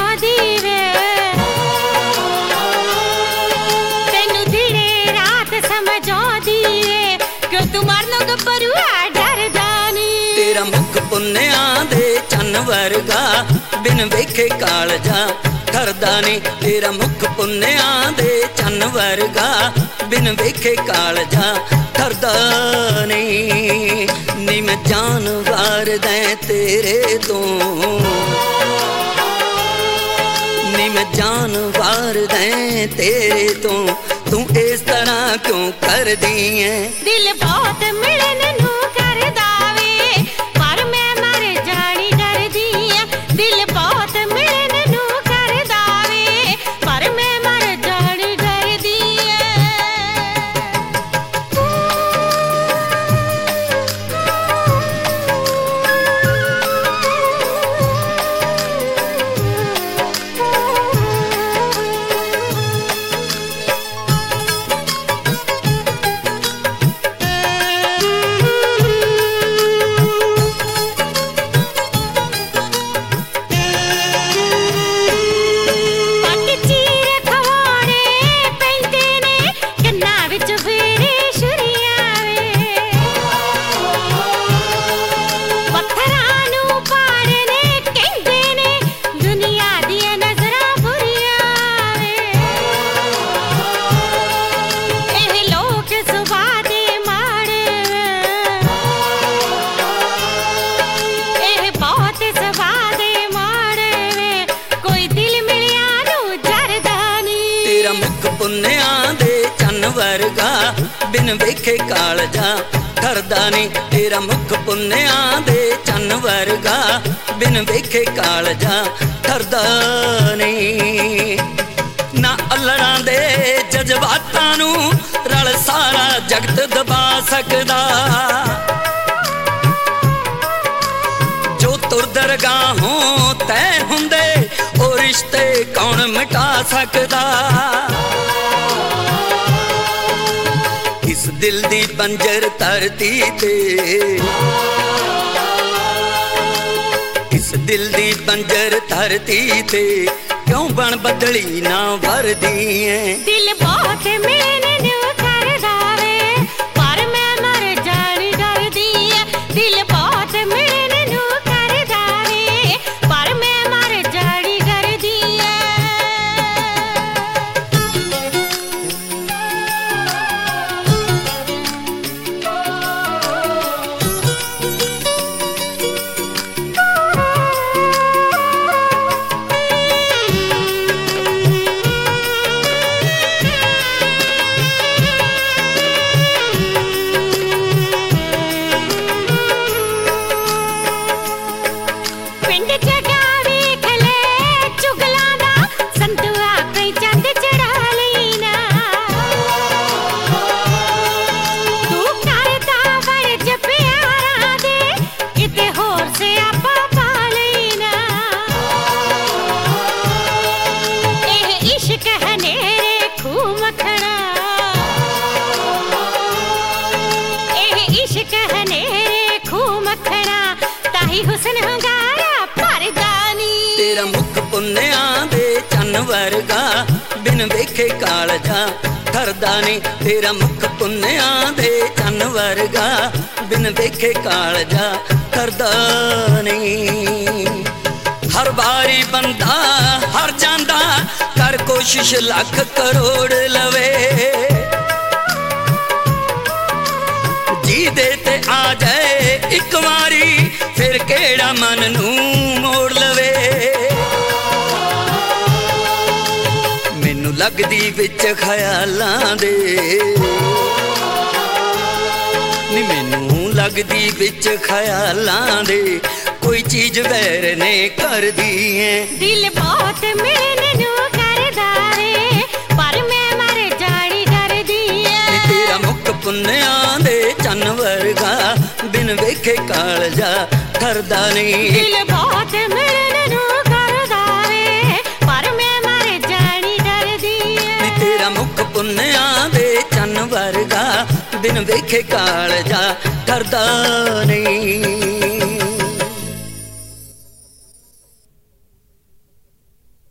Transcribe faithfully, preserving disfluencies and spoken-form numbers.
समझौदी वे तेनू दिने रात समझौदी वे क्यों तू मरनो गब्बरू डरदा नी तेरा मुख पुन्निया दे चन्न वर्गा बिन वेखे कालजा ठरदा नी तेरा मुख पुन्निया दे चन्न वर्गा बिन वेखे कालजा ठरदा नी नी मैं जान वार दै तेरे तो नी मैं जान वार दै तेरे तो तू इस तरह क्यों कर दी है दिल बहुत मिलन नू करदा वे पर मैं मर जानी डरदी आ दिल बहुत मिलन नू करदा वे पर मैं मर जानी डरदी पुन्निया दे चन्न वर्गा बिन वेखे कालजा ठरदा नी तेरा मुख पुन्निया दे चन्न वर्गा बिन वेखे कालजा ठरदा नी ना अल्लड़ां दे जज्बातां नू रल सारा जगत दबा सकदा जो तुर दरगाहों तय हुंदे ओ रिश्ते कौन मिटा सकदा इस दिल दी बंजर धरती ते इस दिल दी बंजर धरती ते क्यों बन बदली ना वरदी है दिल बहुत मिलन नू करदा वे पर मैं मर जानी डरदी आ दिल बहुत मिलन नू करदा वे पर मैं मर जानी डरदी आ हुसन हंगारा परदानी तेरा मुख पुन्निया दे चन्न वर्गा बिन वेखे कालजा ठरदा नी तेरा मुख पुन्निया दे चन्न वर्गा बिन वेखे कालजा ठरदा नी हर बारी बंदा हर जांदा कर कोशिश लख करोड़ लवे जी दे ते आ जाए एक वारी फिर केड़ा मन नू मोड़ लवे मैनू लगदी विच ख्यालां दे नी मैनू लगदी विच ख्यालां दे कोई चीज वैर ने कर दी है दिल बहुत मिलन नू करदा वे पर मैं मर जानी डरदी आ तेरा मुख पुन्निया दे चन्न वर्गा बिन वेखे कालजा ठरदा नी दिल बहुत मिलन नू करदा वे पर मैं मर जानी डरदी आ तेरा मुख पुन्निया दे चन्न वर्गा बिन वेखे कालजा ठरदा नी।